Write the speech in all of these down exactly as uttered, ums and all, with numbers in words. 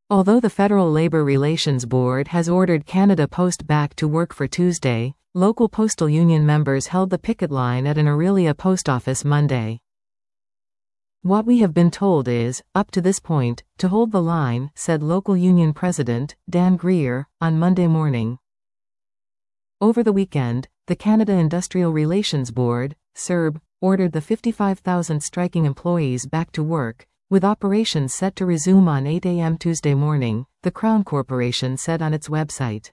Although the Federal Labor Relations Board has ordered Canada Post back to work for Tuesday, local postal union members held the picket line at an Orillia post office Monday. "What we have been told is, up to this point, to hold the line," said local union president, Dan Greer, on Monday morning. Over the weekend, the Canada Industrial Relations Board, C I R B, ordered the fifty-five thousand striking employees back to work, with operations set to resume on eight a m Tuesday morning, the Crown Corporation said on its website.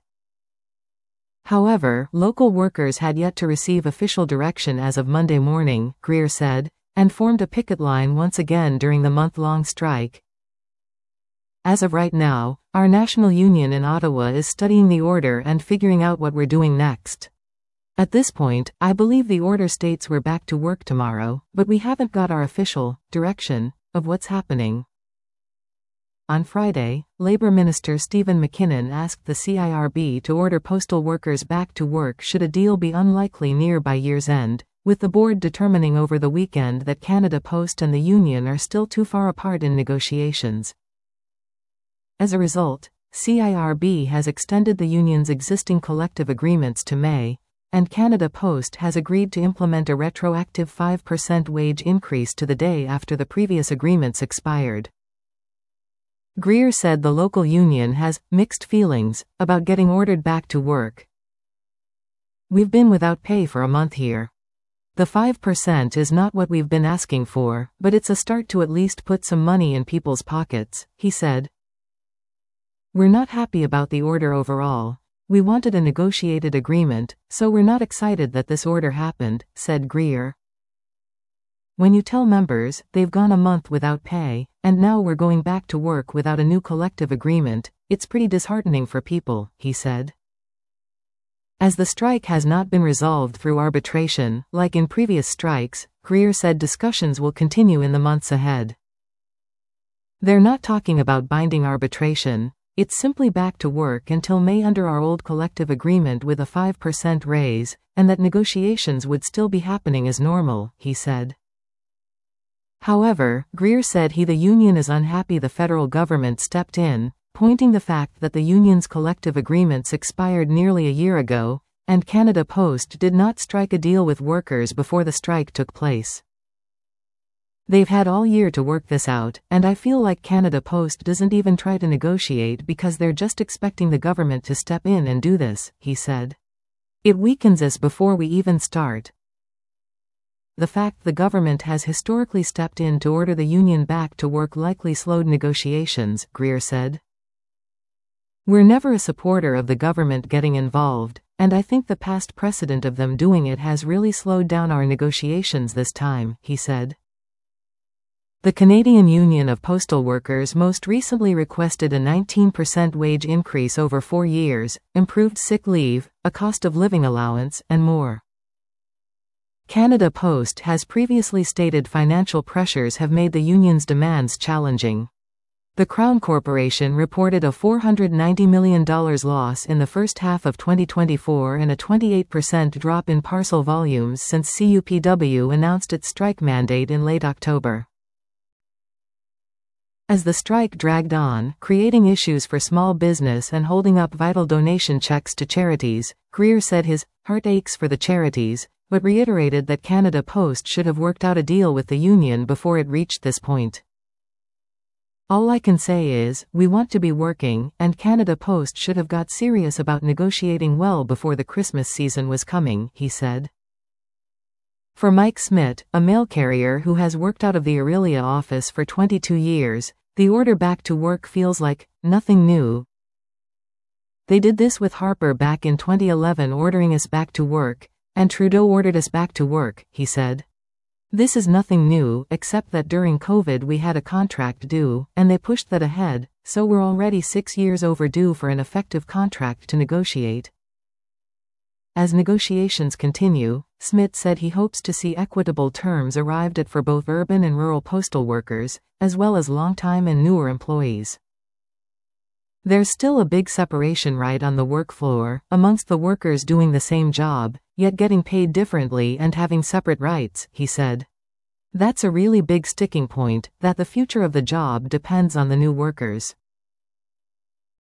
However, local workers had yet to receive official direction as of Monday morning, Greer said, and formed a picket line once again during the month-long strike. "As of right now, our national union in Ottawa is studying the order and figuring out what we're doing next. At this point, I believe the order states we're back to work tomorrow, but we haven't got our official direction of what's happening." On Friday, Labour Minister Stephen McKinnon asked the C I R B to order postal workers back to work should a deal be unlikely near by year's end, with the board determining over the weekend that Canada Post and the union are still too far apart in negotiations. As a result, C I R B has extended the union's existing collective agreements to May, and Canada Post has agreed to implement a retroactive five percent wage increase to the day after the previous agreements expired. Greer said the local union has mixed feelings about getting ordered back to work. "We've been without pay for a month here. The five percent is not what we've been asking for, but it's a start to at least put some money in people's pockets," he said. "We're not happy about the order overall. We wanted a negotiated agreement, so we're not excited that this order happened," said Greer. "When you tell members they've gone a month without pay, and now we're going back to work without a new collective agreement, it's pretty disheartening for people," he said. As the strike has not been resolved through arbitration, like in previous strikes, Greer said discussions will continue in the months ahead. "They're not talking about binding arbitration. It's simply back to work until May under our old collective agreement with a five percent raise, and that negotiations would still be happening as normal," he said. However, Greer said he the union is unhappy the federal government stepped in, pointing the fact that the union's collective agreements expired nearly a year ago, and Canada Post did not strike a deal with workers before the strike took place. "They've had all year to work this out, and I feel like Canada Post doesn't even try to negotiate because they're just expecting the government to step in and do this," he said. "It weakens us before we even start." The fact the government has historically stepped in to order the union back to work likely slowed negotiations, Greer said. "We're never a supporter of the government getting involved, and I think the past precedent of them doing it has really slowed down our negotiations this time," he said. The Canadian Union of Postal Workers most recently requested a nineteen percent wage increase over four years, improved sick leave, a cost of living allowance, and more. Canada Post has previously stated financial pressures have made the union's demands challenging. The Crown Corporation reported a four hundred ninety million dollars loss in the first half of twenty twenty-four and a twenty-eight percent drop in parcel volumes since C U P W announced its strike mandate in late October. As the strike dragged on, creating issues for small business and holding up vital donation checks to charities, Greer said his heart aches for the charities, but reiterated that Canada Post should have worked out a deal with the union before it reached this point. "All I can say is, we want to be working, and Canada Post should have got serious about negotiating well before the Christmas season was coming," he said. For Mike Smith, a mail carrier who has worked out of the Orillia office for twenty-two years, the order back to work feels like nothing new. "They did this with Harper back in twenty eleven ordering us back to work, and Trudeau ordered us back to work," he said. "This is nothing new, except that during COVID we had a contract due, and they pushed that ahead, so we're already six years overdue for an effective contract to negotiate." As negotiations continue, Smith said he hopes to see equitable terms arrived at for both urban and rural postal workers, as well as long-time and newer employees. "There's still a big separation right on the work floor, amongst the workers doing the same job, yet getting paid differently and having separate rights," he said. "That's a really big sticking point, that the future of the job depends on the new workers."